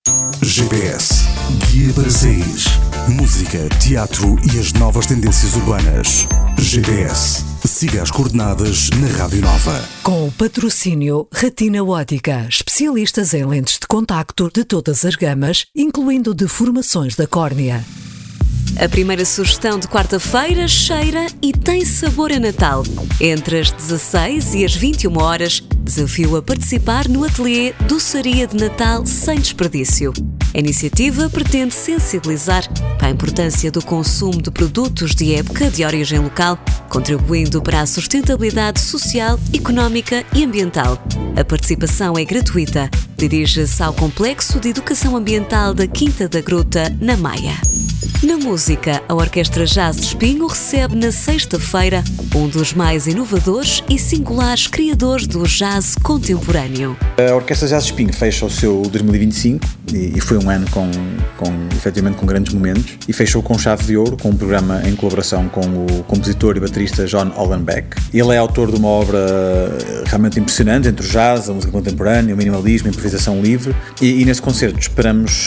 GPS, guia para sair. Música, teatro e as novas tendências urbanas. GPS, siga as coordenadas na Rádio Nova. Com o patrocínio Retina Ótica, especialistas em lentes de contacto de todas as gamas, incluindo deformações da córnea. A primeira sugestão de quarta-feira cheira e tem sabor a Natal. Entre as 16 e as 21 horas, desafio a participar no ateliê Doçaria de Natal sem desperdício. A iniciativa pretende sensibilizar para a importância do consumo de produtos de época de origem local, contribuindo para a sustentabilidade social, económica e ambiental. A participação é gratuita. Dirige-se ao Complexo de Educação Ambiental da Quinta da Gruta, na Maia. Na música, a Orquestra Jazz de Espinho recebe na sexta-feira um dos mais inovadores e singulares criadores do jazz contemporâneo. A Orquestra Jazz de Espinho fecha o seu 2025 e foi um ano efetivamente com grandes momentos, e fechou com chave de ouro com um programa em colaboração com o compositor e baterista John Hollenbeck. Ele é autor de uma obra realmente impressionante entre o jazz, a música contemporânea, o minimalismo, a improvisação livre, e nesse concerto esperamos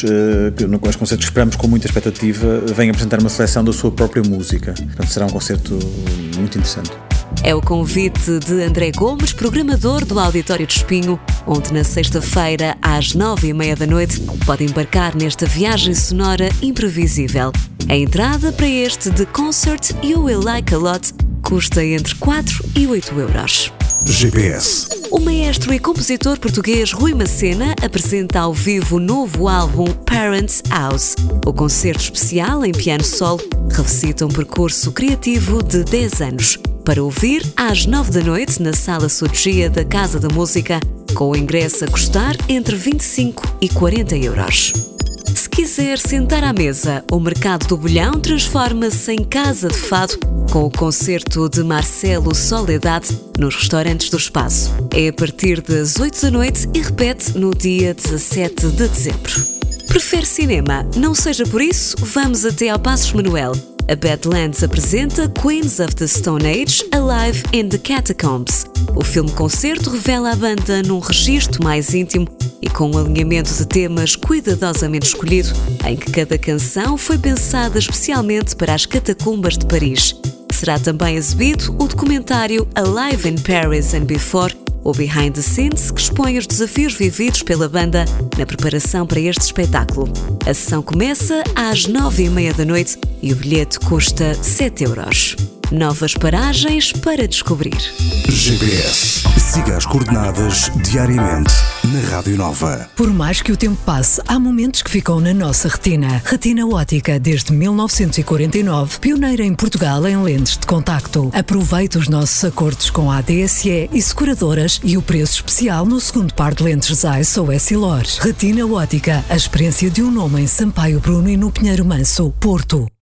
com muita expectativa, vem apresentar uma seleção da sua própria música. Portanto, será um concerto muito interessante. É o convite de André Gomes, programador do Auditório de Espinho, onde na sexta-feira, às 9h30 da noite, pode embarcar nesta viagem sonora imprevisível. A entrada para este The Concert You Will Like a Lot custa entre 4 e 8 euros. GPS. O maestro e compositor português Rui Macena apresenta ao vivo o novo álbum Parents House. O concerto especial em piano solo revisita um percurso criativo de 10 anos. Para ouvir, às 9 da noite, na Sala Sogia da Casa da Música, com o ingresso a custar entre 25 e 40 euros. Se quiser sentar à mesa, o Mercado do Bolhão transforma-se em casa de fado com o concerto de Marcelo Soledade nos restaurantes do espaço. É a partir das 8 da noite e repete no dia 17 de dezembro. Prefere cinema? Não seja por isso, vamos até ao Passos Manuel. A Badlands apresenta Queens of the Stone Age Alive in the Catacombs. O filme-concerto revela a banda num registro mais íntimo e com um alinhamento de temas cuidadosamente escolhido, em que cada canção foi pensada especialmente para as catacumbas de Paris. Será também exibido o documentário Alive in Paris and Before, o Behind the Scenes, que expõe os desafios vividos pela banda na preparação para este espetáculo. A sessão começa às 9h30 da noite e o bilhete custa 7 euros. Novas paragens para descobrir. GPS. Siga as coordenadas diariamente na Rádio Nova. Por mais que o tempo passe, há momentos que ficam na nossa retina. Retina Ótica, desde 1949, pioneira em Portugal em lentes de contacto. Aproveite os nossos acordos com a ADSE e seguradoras e o preço especial no segundo par de lentes Zeiss ou Essilor. Retina Ótica, a experiência de um nome em Sampaio Bruno e no Pinheiro Manso, Porto.